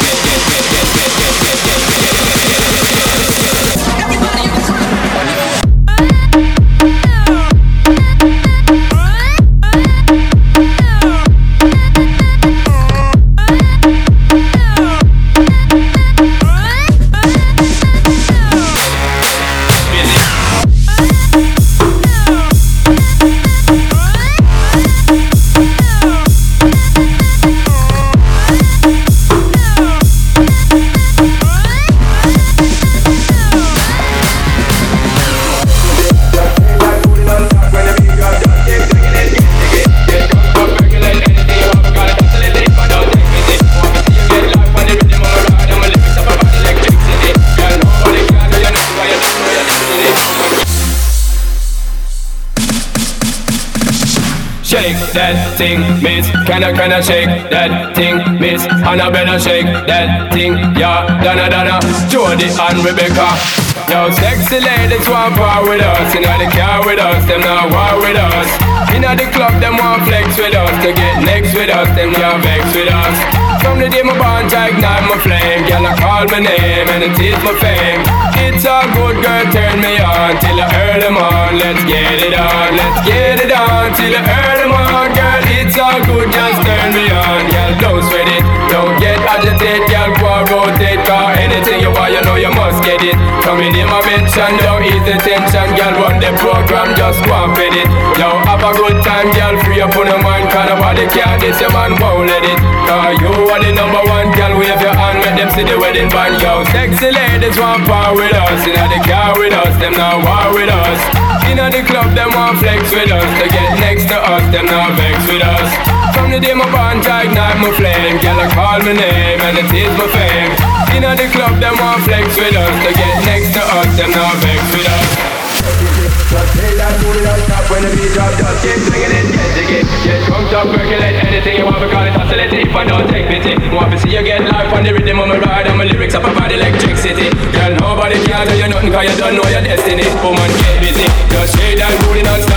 Shake that thing, miss. Can I shake that thing, miss? Annabella shake that thing, yeah. Donna, Jody and Rebecca. Yo, sexy ladies want part with us. Inna the car with us, them not war with us. Inna the club, them want flex with us. To get next with us, them not vex with us. From the day my bond, I ignite my flame. Girl, I call my name and it is my fame. It's a good girl, turn me on till I earn them on. Let's get it on, let's get it on till I earn them on. Girl, it's all good, just turn me on. Girl, don't sweat it, don't get agitated. Girl, go and rotate, cause anything you want, you know you must get it. Come in my mention, don't ease the tension. Girl, run the program, just go and fit it. Yo, have a good time, girl, free up on your mind. Cause nobody care, this your man won't let it. Cause you are the number one, girl, wave your hand, make them see the wedding band. Yo, sexy ladies want power with us. Inna the car with us, them not war with us. Inna the club, them want flex with us. To get next to us, them not vex with us. From the day my bond, I ignite my flame. Girl, I call my name and it is my fame. Inna the club, them want flex with us. To get next to us, them not vex with us. Just play that booty on top when the beat drop. Just keep swinging it, get jiggy. Get drunk, up, percolate anything you want, because it's oscillate. If I don't take pity, want to see you get life on the rhythm of my ride. And my lyrics up about electricity. Girl, nobody can tell you nothing, cause you don't know your destiny. Woman, get busy. Just shake that booty non-stop.